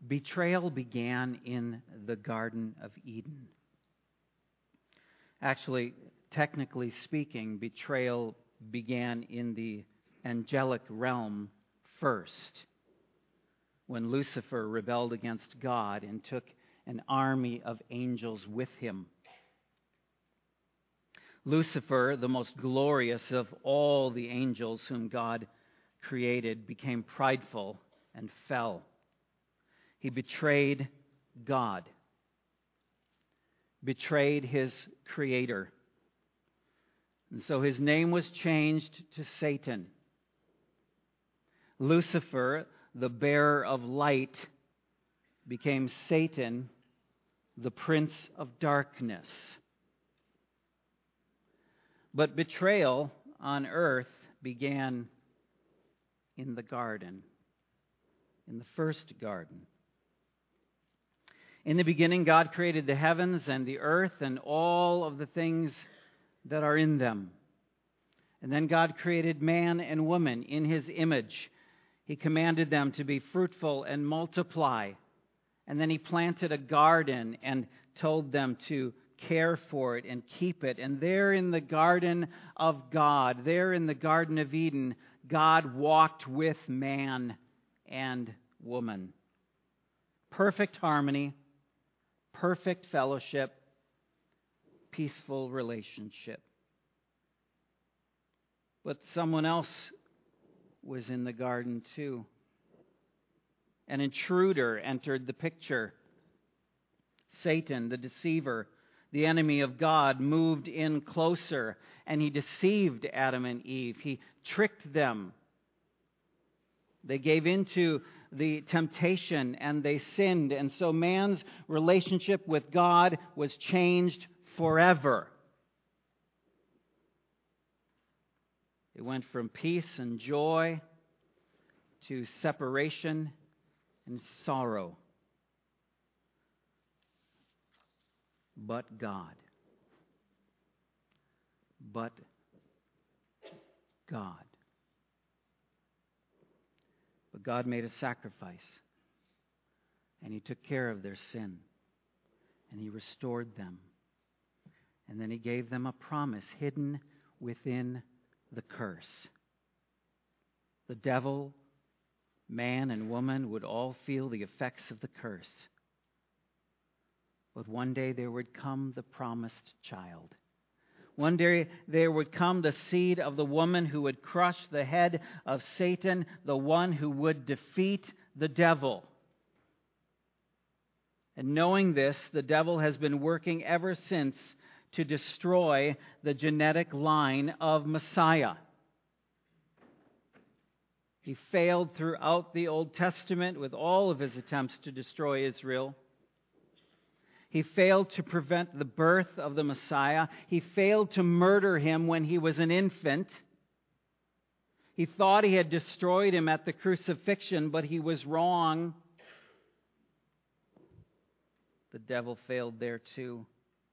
Betrayal began in the Garden of Eden. Actually, technically speaking, betrayal began in the angelic realm first, when Lucifer rebelled against God and took an army of angels with him. Lucifer, the most glorious of all the angels whom God created, became prideful and fell. He betrayed God, betrayed his Creator. And so his name was changed to Satan. Lucifer, the bearer of light, became Satan, the prince of darkness. But betrayal on earth began in the garden, in the first garden. In the beginning, God created the heavens and the earth and all of the things that are in them. And then God created man and woman in His image. He commanded them to be fruitful and multiply. And then He planted a garden and told them to care for it and keep it. And there in the garden of God, there in the Garden of Eden, God walked with man and woman. Perfect harmony, perfect fellowship, peaceful relationship. But someone else was in the garden too. An intruder entered the picture. Satan, the deceiver, the enemy of God, moved in closer, and he deceived Adam and Eve. He tricked them. They gave into the temptation and they sinned, and so man's relationship with God was changed forever. It went from peace and joy to separation and sorrow. But God. But God. But God made a sacrifice, and He took care of their sin, and He restored them. And then He gave them a promise hidden within the curse. The devil, man and woman would all feel the effects of the curse. But one day there would come the promised child. One day there would come the seed of the woman who would crush the head of Satan, the one who would defeat the devil. And knowing this, the devil has been working ever since to destroy the genetic line of Messiah. He failed throughout the Old Testament with all of his attempts to destroy Israel. He failed to prevent the birth of the Messiah. He failed to murder him when he was an infant. He thought he had destroyed him at the crucifixion, but he was wrong. The devil failed there too.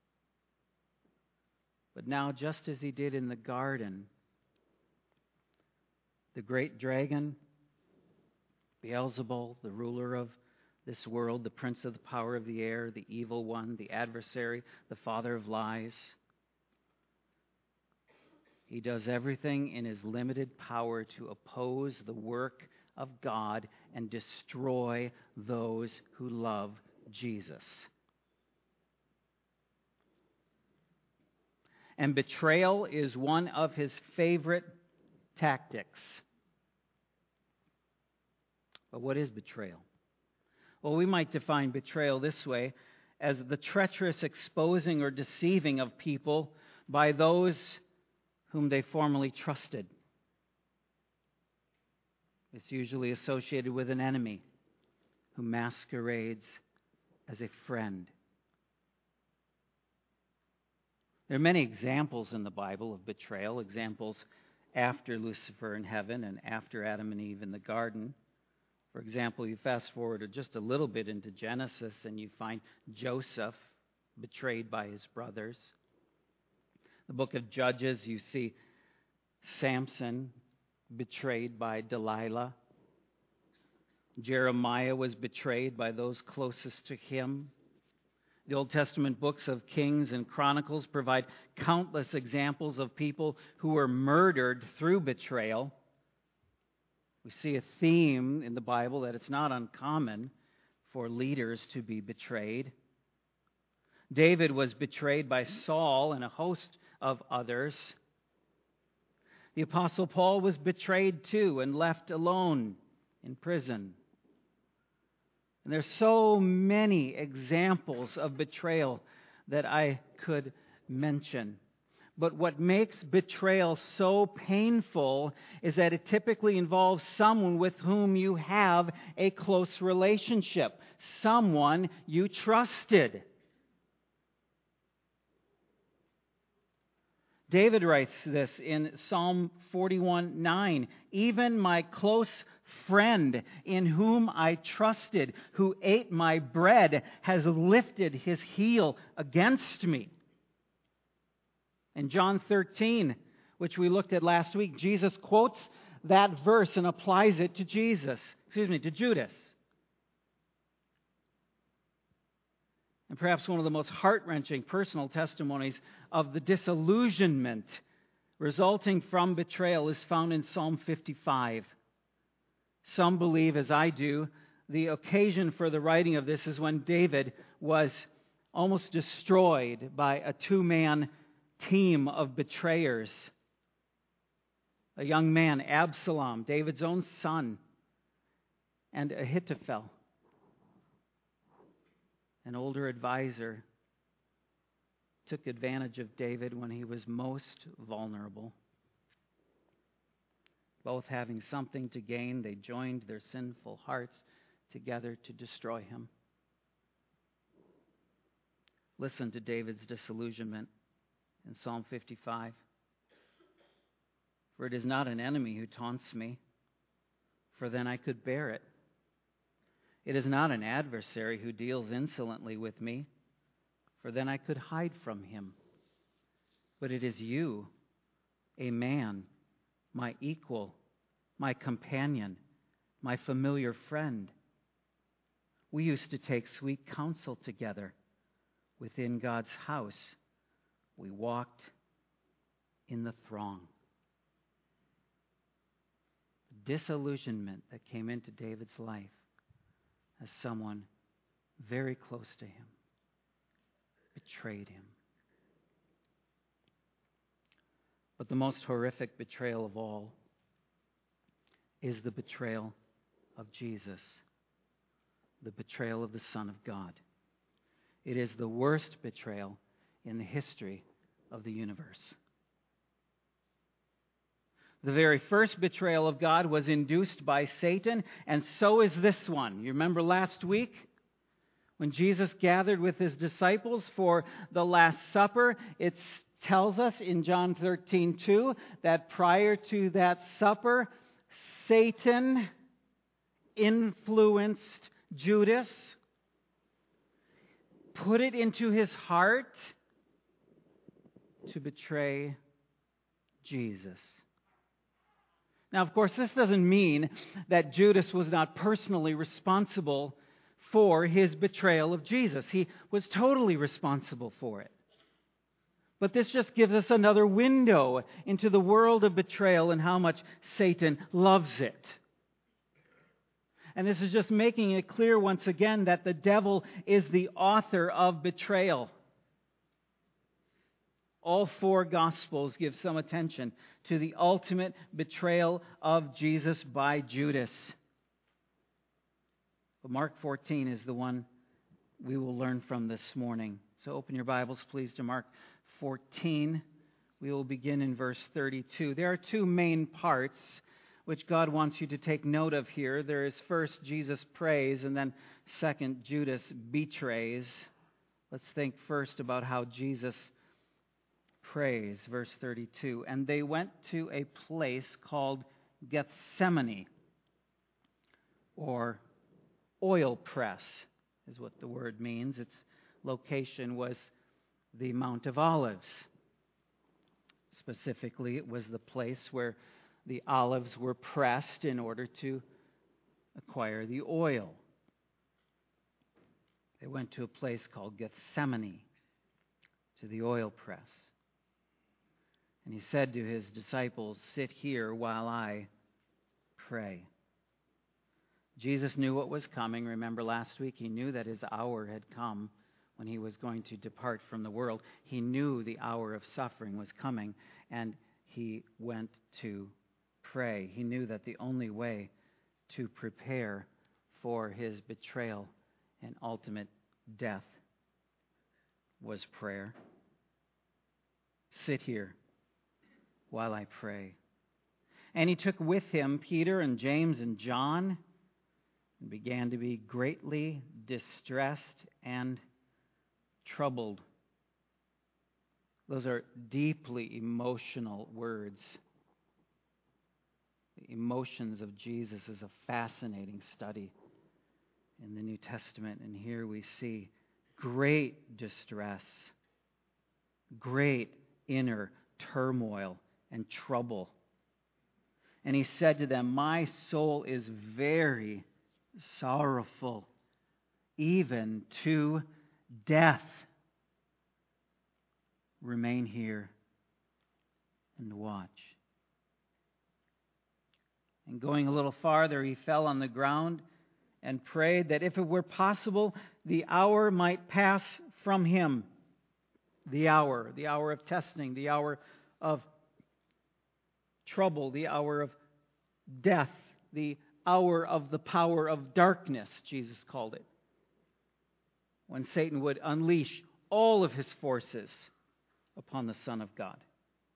But now, just as he did in the garden, the great dragon, Beelzebul, the ruler of this world, the prince of the power of the air, the evil one, the adversary, the father of lies, he does everything in his limited power to oppose the work of God and destroy those who love Jesus. And betrayal is one of his favorite tactics. But what is betrayal? Well, we might define betrayal this way: as the treacherous exposing or deceiving of people by those whom they formerly trusted. It's usually associated with an enemy who masquerades as a friend. There are many examples in the Bible of betrayal, examples after Lucifer in heaven and after Adam and Eve in the garden. For example, you fast forward just a little bit into Genesis and you find Joseph betrayed by his brothers. The book of Judges, you see Samson betrayed by Delilah. Jeremiah was betrayed by those closest to him. The Old Testament books of Kings and Chronicles provide countless examples of people who were murdered through betrayal. We see a theme in the Bible that it's not uncommon for leaders to be betrayed. David was betrayed by Saul and a host of others. The Apostle Paul was betrayed too and left alone in prison. And there's so many examples of betrayal that I could mention. But what makes betrayal so painful is that it typically involves someone with whom you have a close relationship, someone you trusted. David writes this in Psalm 41:9. Even my close friend in whom I trusted, who ate my bread, has lifted his heel against me. In John 13, which we looked at last week, Jesus quotes that verse and applies it to Judas. And perhaps one of the most heart-wrenching personal testimonies of the disillusionment resulting from betrayal is found in Psalm 55. Some believe, as I do, the occasion for the writing of this is when David was almost destroyed by a two-man team of betrayers. A young man, Absalom, David's own son, and Ahithophel, an older advisor, took advantage of David when he was most vulnerable. Both having something to gain, they joined their sinful hearts together to destroy him. Listen to David's disillusionment in Psalm 55. For it is not an enemy who taunts me, for then I could bear it. It is not an adversary who deals insolently with me, for then I could hide from him. But it is you, a man, my equal, my companion, my familiar friend. We used to take sweet counsel together within God's house. We walked in the throng. The disillusionment that came into David's life as someone very close to him betrayed him. But the most horrific betrayal of all is the betrayal of Jesus, the betrayal of the Son of God. It is the worst betrayal in the history of the universe. The very first betrayal of God was induced by Satan, and so is this one. You remember last week when Jesus gathered with his disciples for the Last Supper? It tells us in John 13:2 that prior to that supper, Satan influenced Judas, put it into his heart to betray Jesus. Now, of course, this doesn't mean that Judas was not personally responsible for his betrayal of Jesus. He was totally responsible for it. But this just gives us another window into the world of betrayal and how much Satan loves it. And this is just making it clear once again that the devil is the author of betrayal. All four Gospels give some attention to the ultimate betrayal of Jesus by Judas. But Mark 14 is the one we will learn from this morning. So open your Bibles, please, to Mark 14. We will begin in verse 32. There are two main parts which God wants you to take note of here. There is first Jesus prays, and then second Judas betrays. Let's think first about how Jesus prays. Verse 32. And they went to a place called Gethsemane, or oil press is what the word means. Its location was the Mount of Olives. Specifically, it was the place where the olives were pressed in order to acquire the oil. They went to a place called Gethsemane, to the oil press. And he said to his disciples, "Sit here while I pray." Jesus knew what was coming. Remember last week, he knew that his hour had come when he was going to depart from the world. He knew the hour of suffering was coming, and he went to pray. He knew that the only way to prepare for his betrayal and ultimate death was prayer. Sit here while I pray. And he took with him Peter and James and John and began to be greatly distressed and troubled. Those are deeply emotional words. The emotions of Jesus is a fascinating study in the New Testament. And here we see great distress, great inner turmoil and trouble. And he said to them, "My soul is very sorrowful, even to death. Remain here and watch." And going a little farther, he fell on the ground and prayed that if it were possible, the hour might pass from him. The hour of testing, the hour of trouble, the hour of death, the hour of the power of darkness, Jesus called it, when Satan would unleash all of his forces upon the Son of God.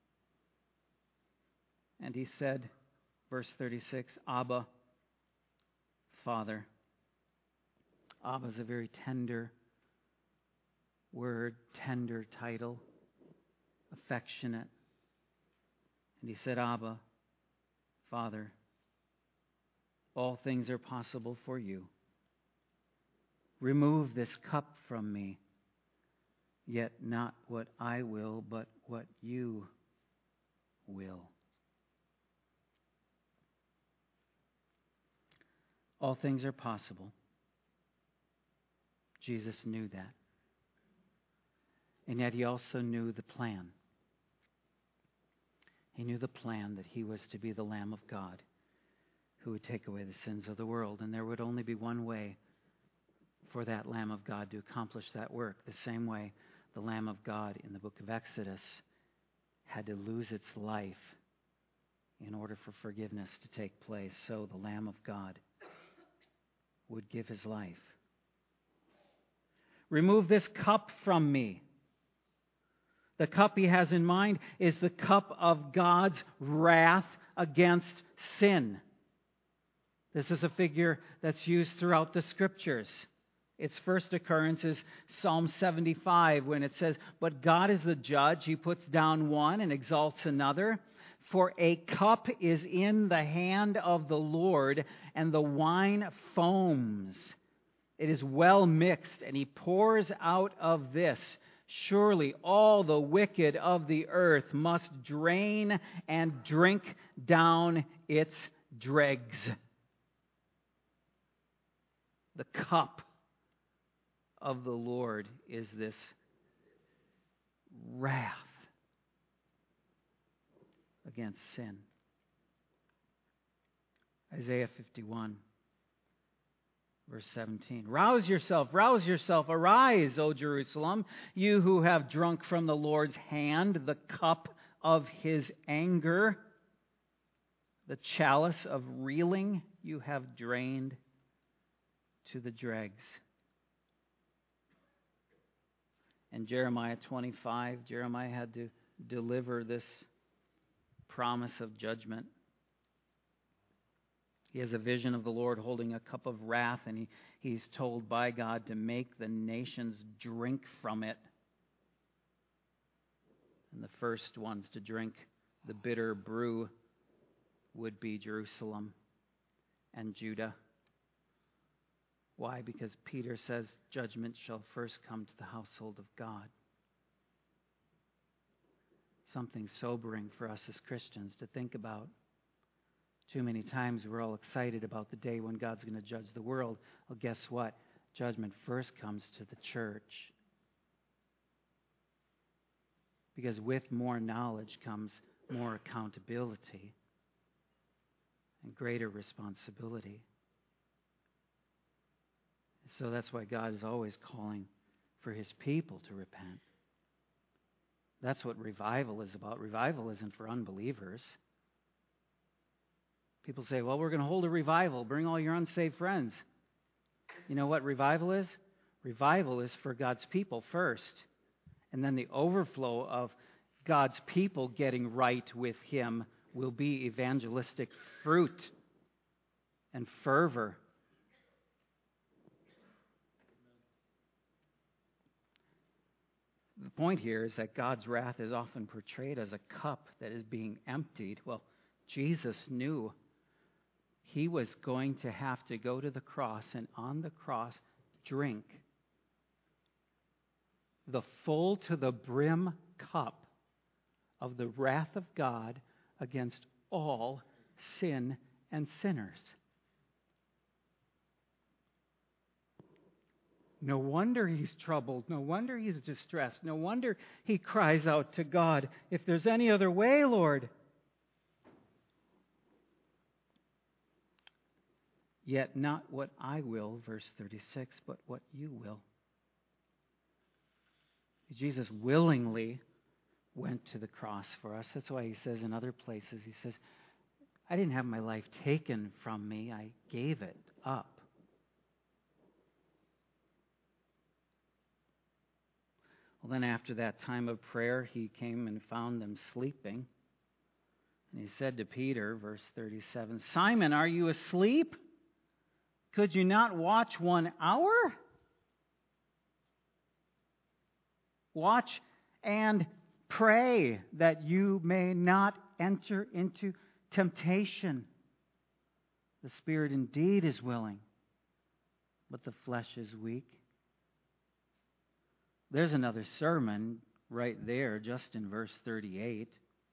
And he said, verse 36, "Abba, Father." Abba is a very tender word, tender title, affectionate. And he said, "Abba, Father, all things are possible for you. Remove this cup from me, yet not what I will, but what you will." All things are possible. Jesus knew that. And yet he also knew the plan. He knew the plan that he was to be the Lamb of God who would take away the sins of the world. And there would only be one way for that Lamb of God to accomplish that work. The same way the Lamb of God in the book of Exodus had to lose its life in order for forgiveness to take place. So the Lamb of God would give his life. Remove this cup from me. The cup he has in mind is the cup of God's wrath against sin. This is a figure that's used throughout the Scriptures. Its first occurrence is Psalm 75, when it says, "But God is the judge. He puts down one and exalts another. For a cup is in the hand of the Lord, and the wine foams. It is well mixed, and he pours out of this. Surely all the wicked of the earth must drain and drink down its dregs." The cup of the Lord is this wrath against sin. Isaiah 51, verse 17. Rouse yourself, arise, O Jerusalem, you who have drunk from the Lord's hand the cup of his anger, the chalice of reeling you have drained to the dregs. And Jeremiah 25, Jeremiah had to deliver this promise of judgment. He has a vision of the Lord holding a cup of wrath, and he's told by God to make the nations drink from it. And the first ones to drink the bitter brew would be Jerusalem and Judah. Why? Because Peter says judgment shall first come to the household of God. Something sobering for us as Christians to think about. Too many times we're all excited about the day when God's going to judge the world. Well, guess what? Judgment first comes to the church. Because with more knowledge comes more accountability and greater responsibility. So that's why God is always calling for His people to repent. That's what revival is about. Revival isn't for unbelievers. People say, well, we're going to hold a revival. Bring all your unsaved friends. You know what revival is? Revival is for God's people first. And then the overflow of God's people getting right with Him will be evangelistic fruit and fervor. The point here is that God's wrath is often portrayed as a cup that is being emptied. Well, Jesus knew He was going to have to go to the cross and on the cross drink the full to the brim cup of the wrath of God against all sin and sinners. No wonder He's troubled. No wonder He's distressed. No wonder He cries out to God, if there's any other way, Lord. Yet not what I will, verse 36, but what you will. Jesus willingly went to the cross for us. That's why He says in other places, He says, I didn't have my life taken from me. I gave it up. Well, then after that time of prayer, He came and found them sleeping. And He said to Peter, verse 37, Simon, are you asleep? Could you not watch 1 hour? Watch and pray that you may not enter into temptation. The spirit indeed is willing, but the flesh is weak. There's another sermon right there, just in verse 38.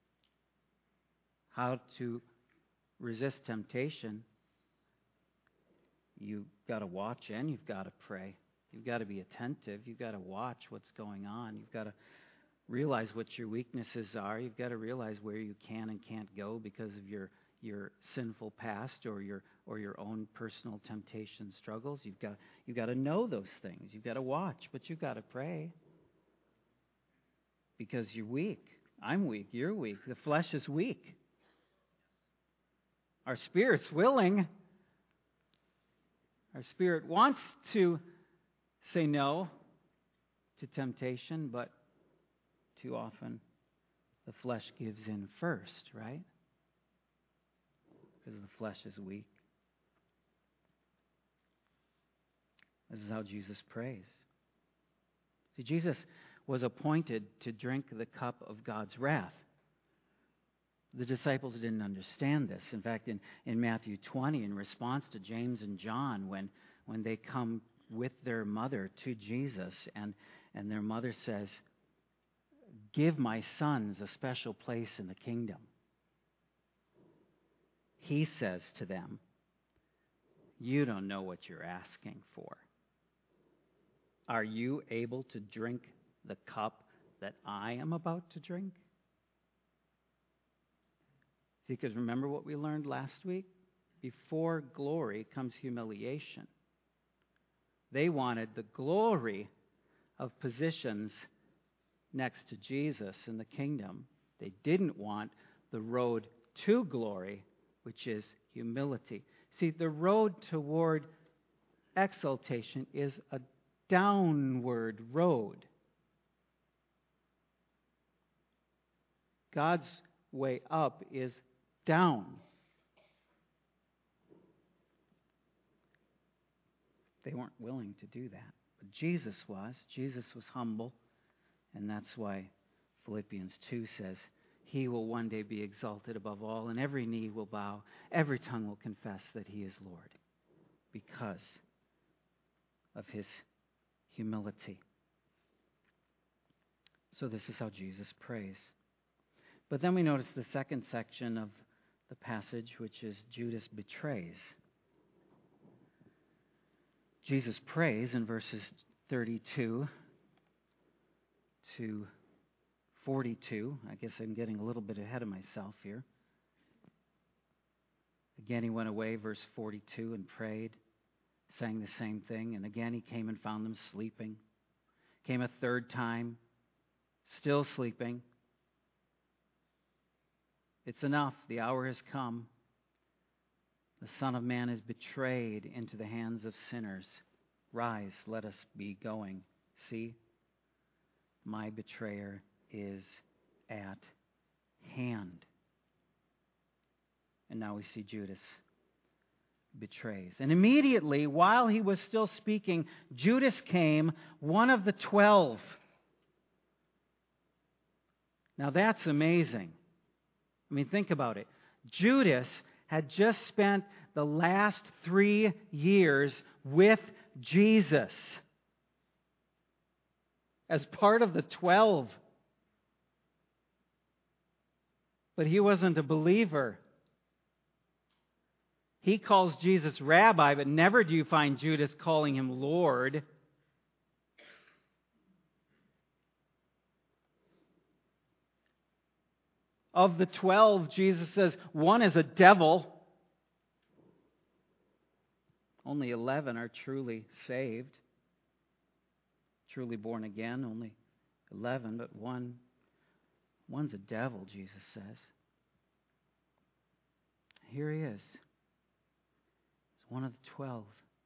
How to resist temptation. You've got to watch and you've got to pray. You've got to be attentive. You've got to watch what's going on. You've got to realize what your weaknesses are. You've got to realize where you can and can't go because of your sinful past or your own personal temptation struggles. You've got to know those things. You've got to watch, but you've got to pray because you're weak. I'm weak. You're weak. The flesh is weak. Our spirit's willing. Our spirit wants to say no to temptation, but too often the flesh gives in first, right? Because the flesh is weak. This is how Jesus prays. See, Jesus was appointed to drink the cup of God's wrath. The disciples didn't understand this. In fact, in Matthew 20, in response to James and John, when they come with their mother to Jesus, and their mother says, give my sons a special place in the kingdom. He says to them, you don't know what you're asking for. Are you able to drink the cup that I am about to drink? See, because remember what we learned last week? Before glory comes humiliation. They wanted the glory of positions next to Jesus in the kingdom. They didn't want the road to glory, which is humility. See, the road toward exaltation is a downward road. God's way up is down. They weren't willing to do that. But Jesus was. Jesus was humble. And that's why Philippians 2 says, He will one day be exalted above all, and every knee will bow, every tongue will confess that He is Lord, because of His humility. So this is how Jesus prays. But then we notice the second section of the the passage, which is Judas betrays. Jesus prays in verses 32 to 42. I guess I'm getting a little bit ahead of myself here. Again, he went away, verse 42, and prayed, sang the same thing. And again, he came and found them sleeping. Came a third time, still sleeping. It's enough. The hour has come. The Son of Man is betrayed into the hands of sinners. Rise, let us be going. See, my betrayer is at hand. And now we see Judas betrays. And immediately, while he was still speaking, Judas came, one of the 12. Now that's amazing. I mean, think about it. Judas had just spent the last 3 years with Jesus as part of the 12. But he wasn't a believer. He calls Jesus Rabbi, but never do you find Judas calling him Lord. Of the 12, Jesus says, one is a devil. Only 11 are truly saved, truly born again. Only 11, but one's a devil, Jesus says. Here he is. He's one of the 12.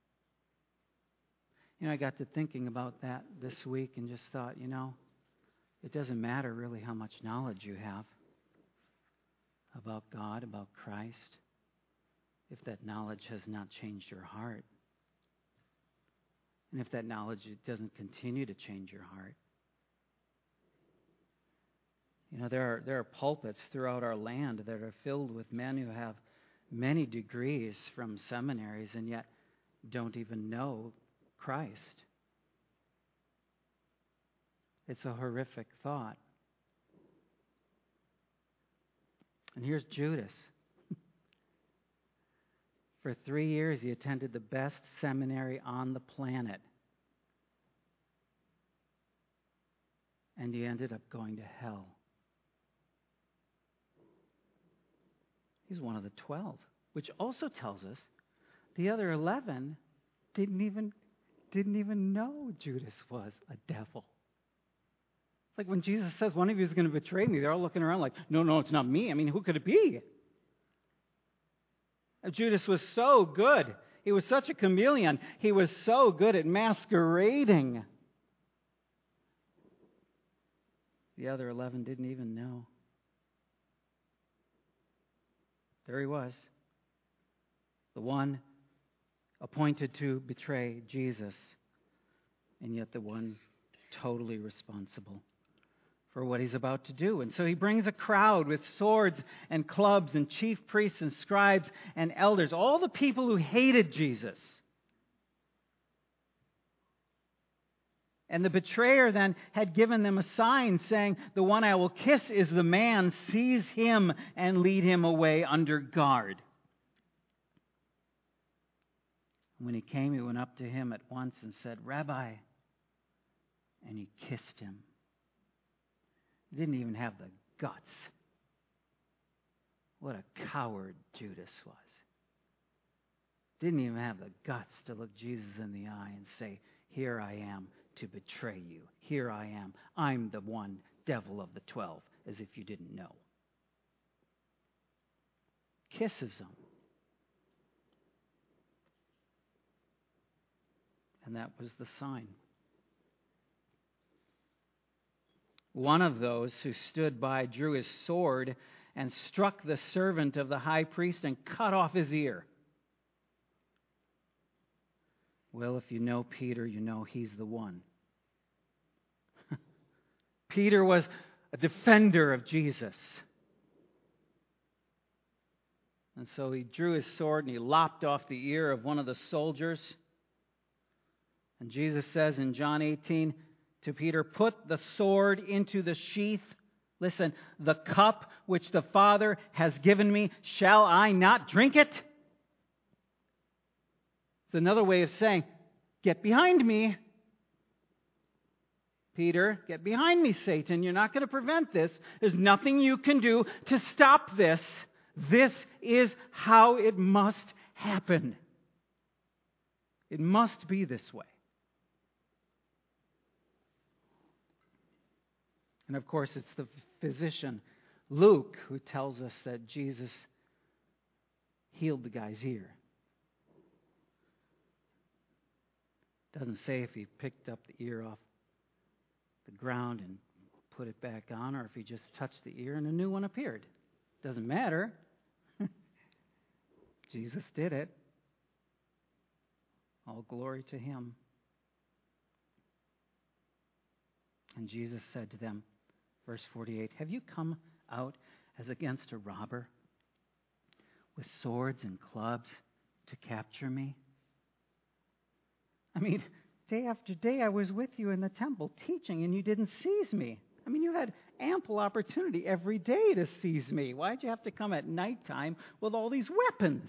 I got to thinking about that this week and just thought, it doesn't matter really how much knowledge you have about God, about Christ, if that knowledge has not changed your heart. And if that knowledge doesn't continue to change your heart. There are pulpits throughout our land that are filled with men who have many degrees from seminaries and yet don't even know Christ. It's a horrific thought. And here's Judas. For 3 years, he attended the best seminary on the planet. And he ended up going to hell. He's one of the 12, which also tells us the other 11 didn't even know Judas was a devil. It's like when Jesus says one of you is going to betray me, they're all looking around like, no, it's not me. I mean, who could it be? Judas was so good. He was such a chameleon. He was so good at masquerading. The other 11 didn't even know. There he was, the one appointed to betray Jesus, and yet the one totally responsible for what he's about to do. And so he brings a crowd with swords and clubs and chief priests and scribes and elders, all the people who hated Jesus. And the betrayer then had given them a sign saying, the one I will kiss is the man, seize him and lead him away under guard. When he came, he went up to him at once and said, Rabbi, and he kissed him. He didn't even have the guts. What a coward Judas was. Didn't even have the guts to look Jesus in the eye and say, here I am to betray you. Here I am. I'm the one devil of the 12, as if you didn't know. Kisses him. And that was the sign. One of those who stood by drew his sword and struck the servant of the high priest and cut off his ear. Well, if you know Peter, you know he's the one. Peter was a defender of Jesus. And so he drew his sword and he lopped off the ear of one of the soldiers. And Jesus says in John 18 to Peter, put the sword into the sheath. Listen, the cup which the Father has given me, shall I not drink it? It's another way of saying, get behind me. Peter, get behind me, Satan. You're not going to prevent this. There's nothing you can do to stop this. This is how it must happen. It must be this way. And of course, it's the physician, Luke, who tells us that Jesus healed the guy's ear. Doesn't say if he picked up the ear off the ground and put it back on, or if he just touched the ear and a new one appeared. Doesn't matter. Jesus did it. All glory to Him. And Jesus said to them, verse 48, have you come out as against a robber with swords and clubs to capture me? I mean, day after day I was with you in the temple teaching and you didn't seize me. I mean, you had ample opportunity every day to seize me. Why'd you have to come at nighttime with all these weapons?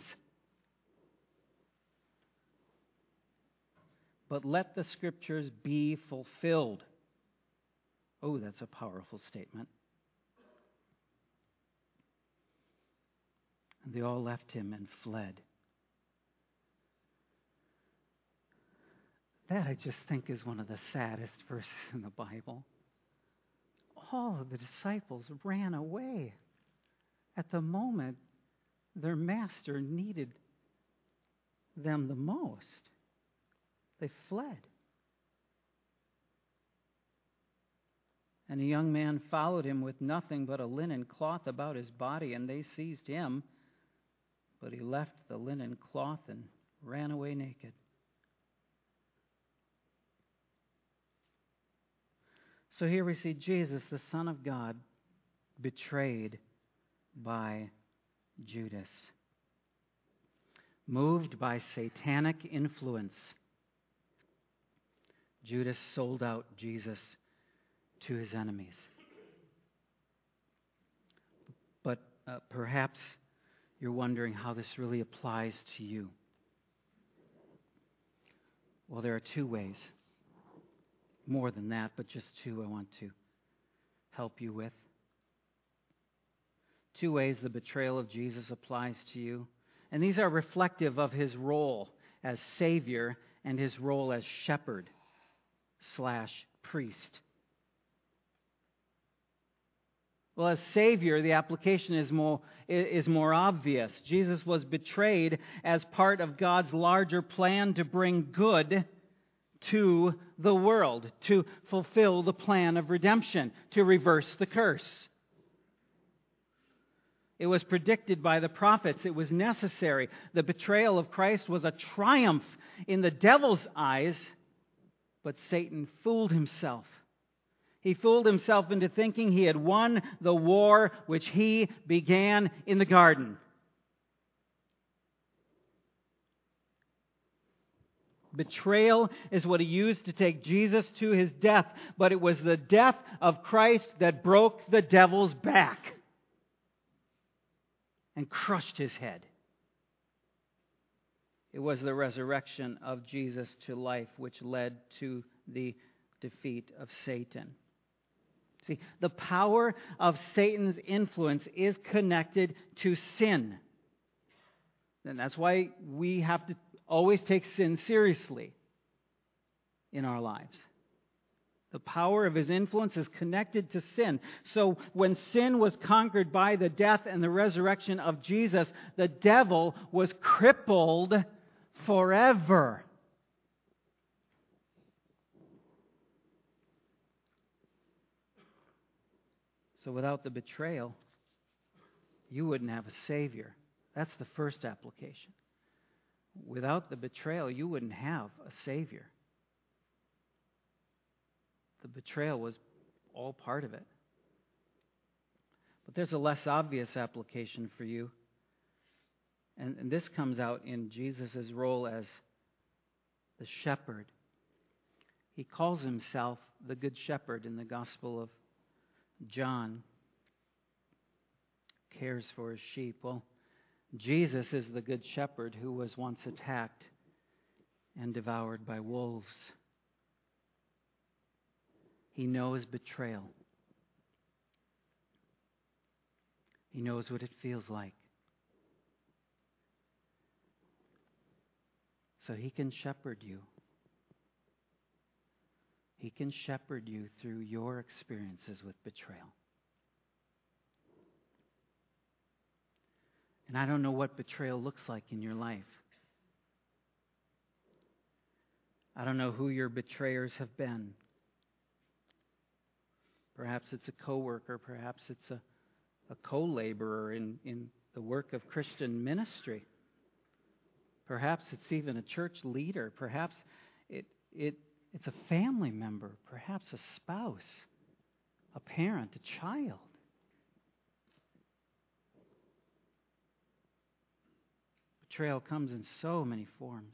But let the Scriptures be fulfilled. Oh, that's a powerful statement. And they all left him and fled. That, I just think, is one of the saddest verses in the Bible. All of the disciples ran away at the moment their master needed them the most. They fled. And a young man followed him with nothing but a linen cloth about his body, and they seized him. But he left the linen cloth and ran away naked. So here we see Jesus, the Son of God, betrayed by Judas. Moved by satanic influence, Judas sold out Jesus to his enemies. But perhaps you're wondering how this really applies to you. Well, there are two ways. More than that, but just two I want to help you with. Two ways the betrayal of Jesus applies to you. And these are reflective of his role as Savior and his role as shepherd/priest. Well, as Savior, the application is more obvious. Jesus was betrayed as part of God's larger plan to bring good to the world, to fulfill the plan of redemption, to reverse the curse. It was predicted by the prophets. It was necessary. The betrayal of Christ was a triumph in the devil's eyes, but Satan fooled himself. He fooled himself into thinking he had won the war which he began in the garden. Betrayal is what he used to take Jesus to his death, but it was the death of Christ that broke the devil's back and crushed his head. It was the resurrection of Jesus to life which led to the defeat of Satan. See, the power of Satan's influence is connected to sin. And that's why we have to always take sin seriously in our lives. The power of his influence is connected to sin. So when sin was conquered by the death and the resurrection of Jesus, the devil was crippled forever. So without the betrayal, you wouldn't have a Savior. That's the first application. Without the betrayal, you wouldn't have a Savior. The betrayal was all part of it. But there's a less obvious application for you. And this comes out in Jesus' role as the shepherd. He calls himself the Good Shepherd in the Gospel of John. cares for his sheep. Well, Jesus is the good shepherd who was once attacked and devoured by wolves. He knows betrayal. He knows what it feels like. So he can shepherd you. He can shepherd you through your experiences with betrayal. And I don't know what betrayal looks like in your life. I don't know who your betrayers have been. Perhaps it's a coworker. Perhaps it's a co-laborer in the work of Christian ministry. Perhaps it's even a church leader. Perhaps it's a family member. Perhaps a spouse, a parent, a child. Betrayal comes in so many forms.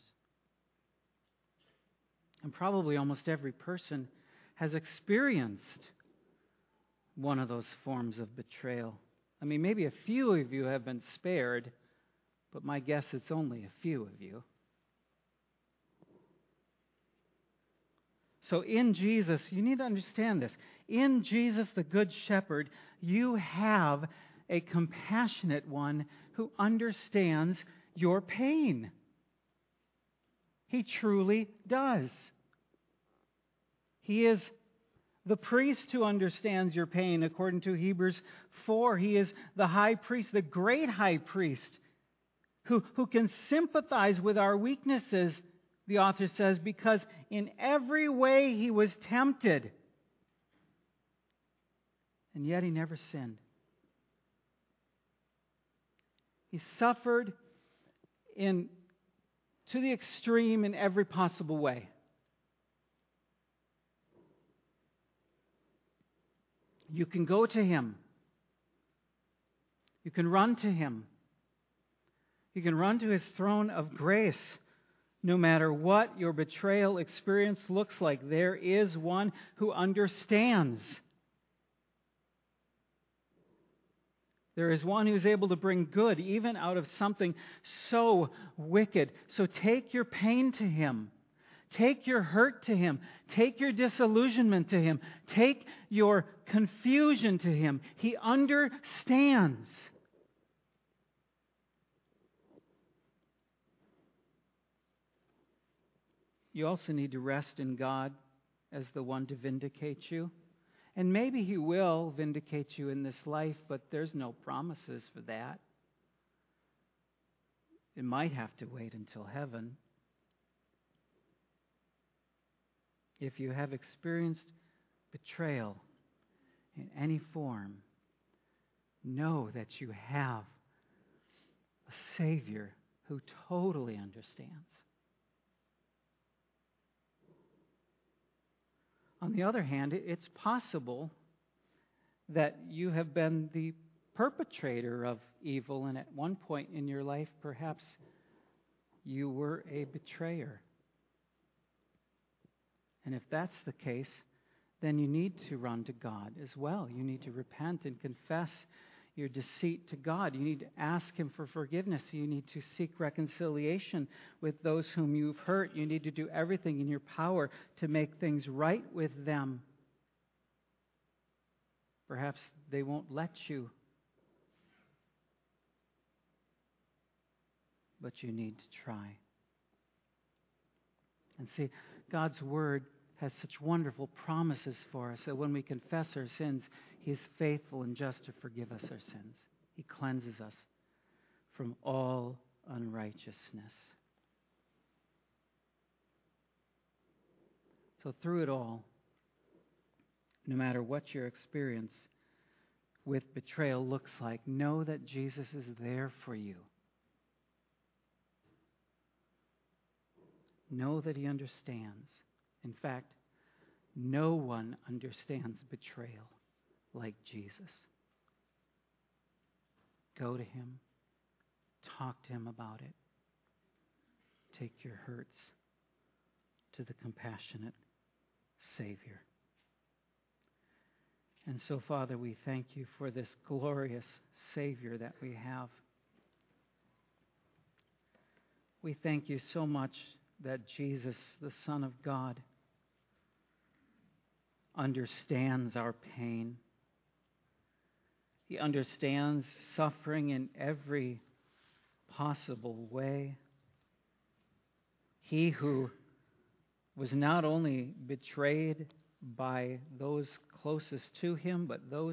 And probably almost every person has experienced one of those forms of betrayal. I mean, maybe a few of you have been spared, but my guess it's only a few of you. So in Jesus, you need to understand this. In Jesus, the Good Shepherd, you have a compassionate one who understands your pain. He truly does. He is the priest who understands your pain, according to Hebrews 4. He is the high priest, the great high priest, who can sympathize with our weaknesses, the author says, because in every way he was tempted, and yet he never sinned. He suffered to the extreme in every possible way. You can go to him. You can run to him. You can run to his throne of grace. No matter what your betrayal experience looks like, there is one who understands. There is one who's able to bring good even out of something so wicked. So take your pain to him. Take your hurt to him. Take your disillusionment to him. Take your confusion to him. He understands. You also need to rest in God as the one to vindicate you. And maybe he will vindicate you in this life, but there's no promises for that. It might have to wait until heaven. If you have experienced betrayal in any form, know that you have a Savior who totally understands. On the other hand, it's possible that you have been the perpetrator of evil, and at one point in your life, perhaps you were a betrayer. And if that's the case, then you need to run to God as well. You need to repent and confess your deceit to God. You need to ask him for forgiveness. You need to seek reconciliation with those whom you've hurt. You need to do everything in your power to make things right with them. Perhaps they won't let you. But you need to try. And see, God's Word has such wonderful promises for us that when we confess our sins, he is faithful and just to forgive us our sins. He cleanses us from all unrighteousness. So through it all, no matter what your experience with betrayal looks like, know that Jesus is there for you. Know that he understands. In fact, no one understands betrayal like Jesus. Go to him. Talk to him about it. Take your hurts to the compassionate Savior. And so, Father, we thank you for this glorious Savior that we have. We thank you so much that Jesus, the Son of God, understands our pain. He understands suffering in every possible way. He who was not only betrayed by those closest to him,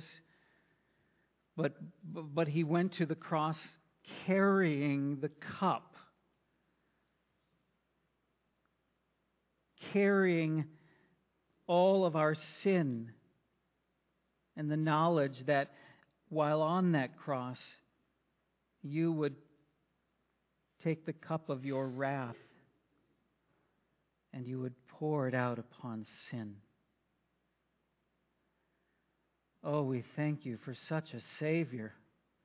but he went to the cross carrying the cup, carrying all of our sin, and the knowledge that while on that cross, you would take the cup of your wrath and you would pour it out upon sin. Oh, we thank you for such a Savior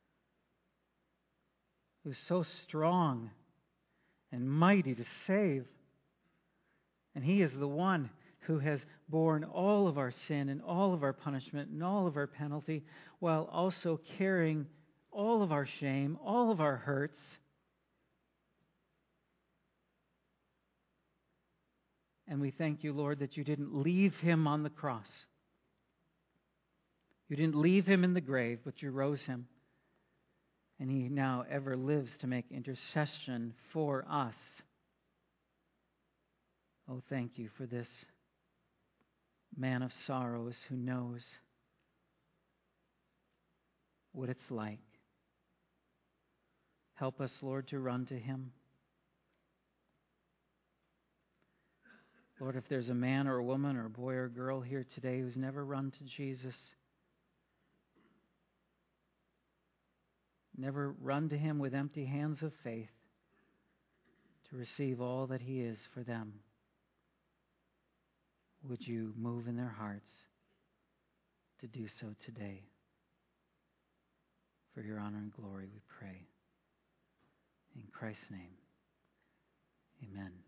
who's so strong and mighty to save. And He is the one who has borne all of our sin and all of our punishment and all of our penalty, while also carrying all of our shame, all of our hurts. And we thank you, Lord, that you didn't leave Him on the cross. You didn't leave Him in the grave, but you rose Him. And He now ever lives to make intercession for us. Oh, thank you for this man of sorrows who knows what it's like. Help us, Lord, to run to Him. Lord, if there's a man or a woman or a boy or a girl here today who's never run to Jesus, never run to Him with empty hands of faith to receive all that He is for them, would you move in their hearts to do so today? For your honor and glory, we pray. In Christ's name, amen.